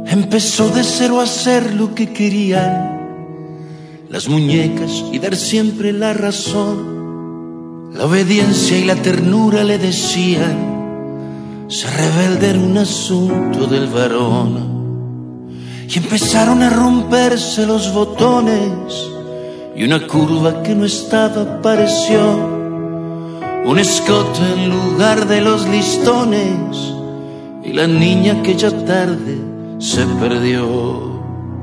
Empezó de cero a hacer lo que querían las muñecas y dar siempre la razón. La obediencia y la ternura le decían, ser rebelde era un asunto del varón. Y empezaron a romperse los botones y una curva que no estaba apareció. Un escote en lugar de los listones y la niña aquella tarde se perdió.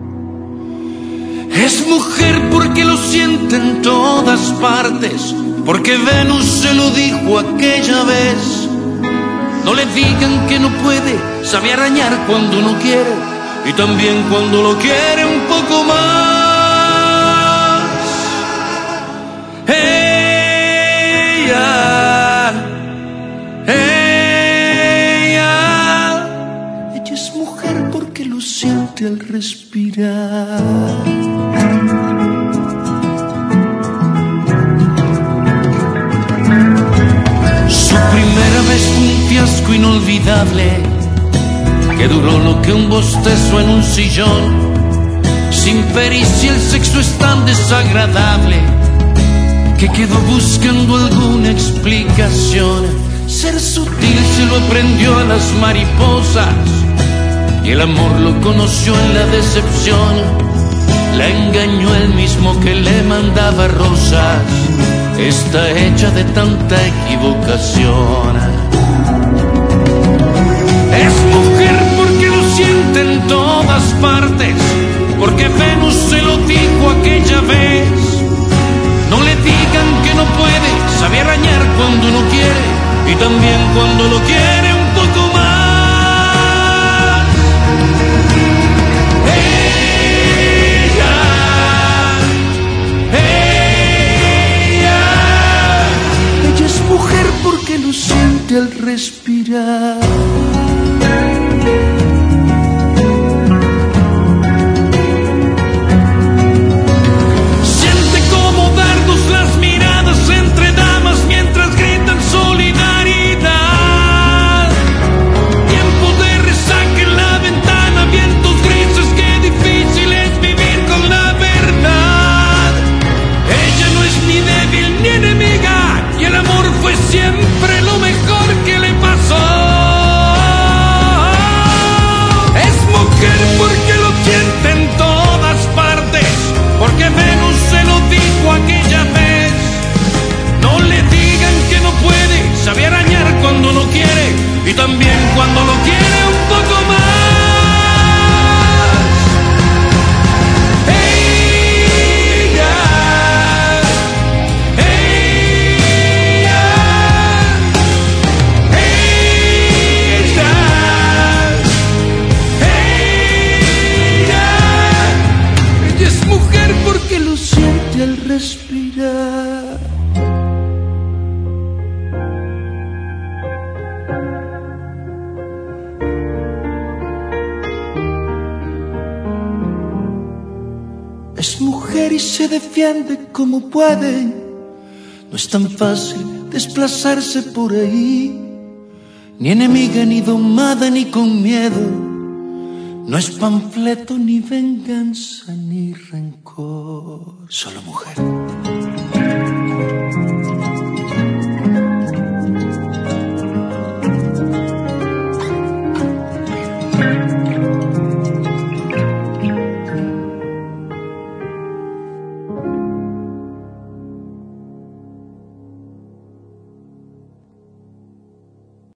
Es mujer porque lo siente en todas partes, porque Venus se lo dijo aquella vez. No le digan que no puede, sabe arañar cuando no quiere y también cuando lo quiere un poco más. Ella es mujer porque lo siente al respirar. Su primera vez fue un fiasco inolvidable, que duró lo que un bostezo en un sillón. Sin pericia el sexo es tan desagradable que quedó buscando alguna explicación. Ser sutil se lo aprendió a las mariposas y el amor lo conoció en la decepción. La engañó él mismo que le mandaba rosas, está hecha de tanta equivocación. Es mujer porque lo siente en todas partes, porque Venus se lo dijo aquella vez. No le digan que no puede, sabe arañar cuando no quiere y también cuando lo quiere un poco más. Ella es mujer porque lo siente al respirar. Siempre lo mejor que le pasó. Es mujer porque lo siente en todas partes, porque Venus se lo dijo aquella vez. No le digan que no puede, sabe arañar cuando no quiere y también cuando lo quiere un poco más. Al respirar. Es mujer y se defiende como puede. No es tan fácil desplazarse por ahí, ni enemiga, ni domada, ni con miedo. No es panfleto, ni venganza, ni rencor. Solo mujer.